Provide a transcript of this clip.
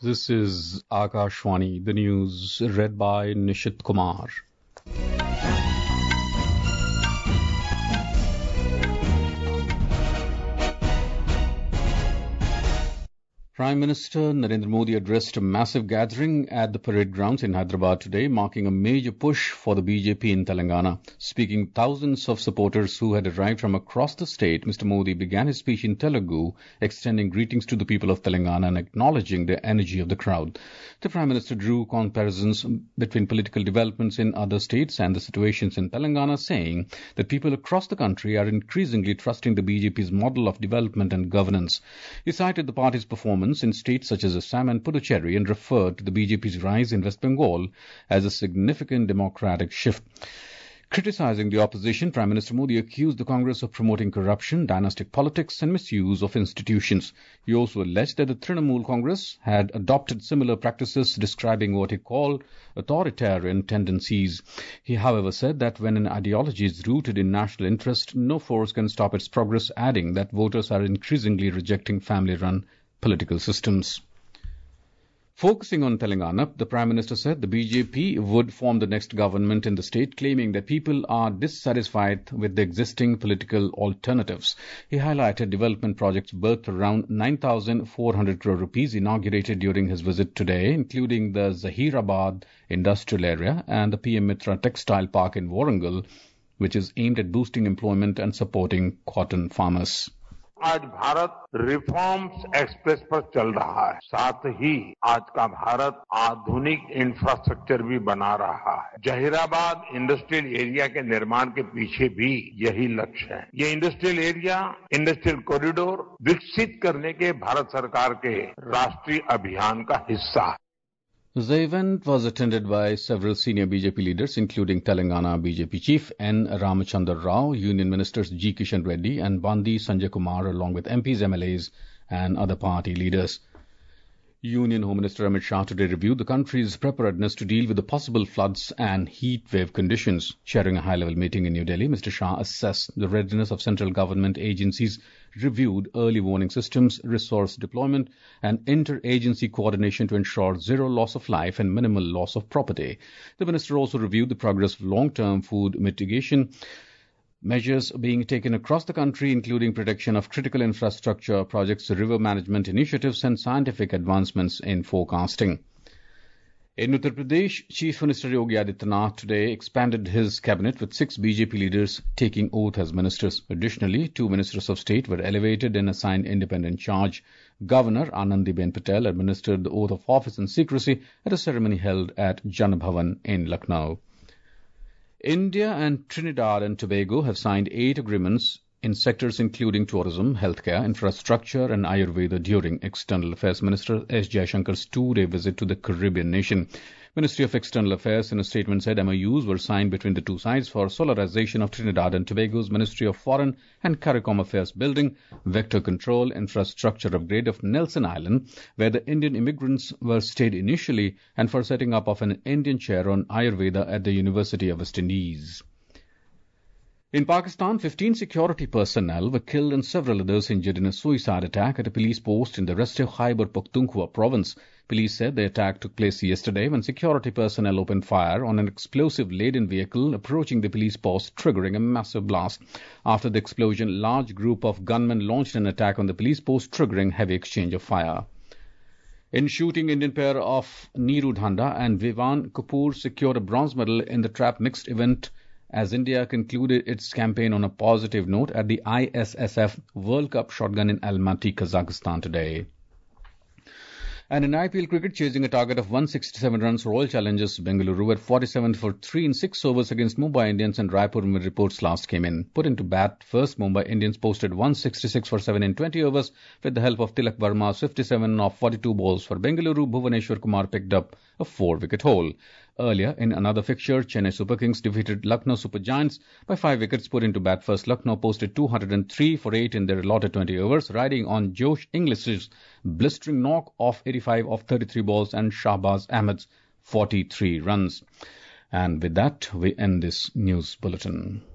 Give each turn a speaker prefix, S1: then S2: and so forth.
S1: This is Akashwani, the news read by Nishit Kumar. Prime Minister Narendra Modi addressed a massive gathering at the parade grounds in Hyderabad today, marking a major push for the BJP in Telangana. Speaking to thousands of supporters who had arrived from across the state, Mr. Modi began his speech in Telugu, extending greetings to the people of Telangana and acknowledging the energy of the crowd. The Prime Minister drew comparisons between political developments in other states and the situations in Telangana, saying that people across the country are increasingly trusting the BJP's model of development and governance. He cited the party's performance in states such as Assam and Puducherry and referred to the BJP's rise in West Bengal as a significant democratic shift. Criticizing the opposition, Prime Minister Modi accused the Congress of promoting corruption, dynastic politics and misuse of institutions. He also alleged that the Trinamool Congress had adopted similar practices, describing what he called authoritarian tendencies. He, however, said that when an ideology is rooted in national interest, no force can stop its progress, adding that voters are increasingly rejecting family-run political systems. Focusing on Telangana, the Prime Minister said the BJP would form the next government in the state, claiming that people are dissatisfied with the existing political alternatives. He highlighted development projects worth around 9,400 crore rupees inaugurated during his visit today, including the Zahirabad industrial area and the PM Mitra textile park in Warangal, which is aimed at boosting employment and supporting cotton farmers.
S2: आज Bharat reforms express पर चल रहा है, साथ ही आज का भारत आधुनिक infrastructure भी बना रहा है। जहीराबाद इंडस्ट्रियल एरिया के निर्माण के पीछे भी यही लक्ष्य है। ये इंडस्ट्रियल एरिया, इंडस्ट्रियल कॉरिडोर विकसित करने के भारत सरकार के राष्ट्रीय अभियान का हिस्सा है।
S1: The event was attended by several senior BJP leaders, including Telangana BJP Chief N. Ramachandra Rao, Union Ministers G. Kishan Reddy and Bandi Sanjay Kumar, along with MPs, MLAs and other party leaders. Union Home Minister Amit Shah today reviewed the country's preparedness to deal with the possible floods and heat wave conditions. Chairing a high-level meeting in New Delhi, Mr. Shah assessed the readiness of central government agencies, reviewed early warning systems, resource deployment, and inter-agency coordination to ensure zero loss of life and minimal loss of property. The minister also reviewed the progress of long-term food mitigation measures being taken across the country, including protection of critical infrastructure projects, river management initiatives, and scientific advancements in forecasting. In Uttar Pradesh, Chief Minister Yogi Adityanath today expanded his cabinet with 6 BJP leaders taking oath as ministers. Additionally, 2 ministers of state were elevated and assigned independent charge. Governor Anandiben Patel administered the oath of office in secrecy at a ceremony held at Jan Bhavan in Lucknow. India and Trinidad and Tobago have signed 8 agreements in sectors including tourism, healthcare, infrastructure and Ayurveda during External Affairs Minister S. Jaishankar's 2-day visit to the Caribbean nation. Ministry of External Affairs in a statement said MOUs were signed between the two sides for solarization of Trinidad and Tobago's Ministry of Foreign and CARICOM Affairs building, vector control, infrastructure upgrade of Nelson Island, where the Indian immigrants were stayed initially, and for setting up of an Indian chair on Ayurveda at the University of West Indies. In Pakistan, 15 security personnel were killed and several others injured in a suicide attack at a police post in the restive Khyber Pakhtunkhwa province. Police said the attack took place yesterday when security personnel opened fire on an explosive-laden vehicle approaching the police post, triggering a massive blast. After the explosion, a large group of gunmen launched an attack on the police post, triggering heavy exchange of fire. In shooting, Indian pair of Neeru Dhanda and Vivan Kapoor secured a bronze medal in the trap mixed event as India concluded its campaign on a positive note at the ISSF World Cup Shotgun in Almaty, Kazakhstan today. And in IPL cricket, chasing a target of 167 runs, Royal Challengers Bengaluru at 47 for 3 in 6 overs against Mumbai Indians and Raipur when reports last came in. Put into bat first, Mumbai Indians posted 166 for 7 in 20 overs with the help of Tilak Verma's 57 off 42 balls for Bengaluru. Bhuvaneshwar Kumar picked up a 4-wicket haul. Earlier, in another fixture, Chennai Super Kings defeated Lucknow Super Giants by 5 wickets. Put into bat first, Lucknow posted 203 for 8 in their allotted 20 overs, riding on Josh Inglis's blistering knock of 85 off 33 balls and Shahbaz Ahmed's 43 runs. And with that, we end this news bulletin.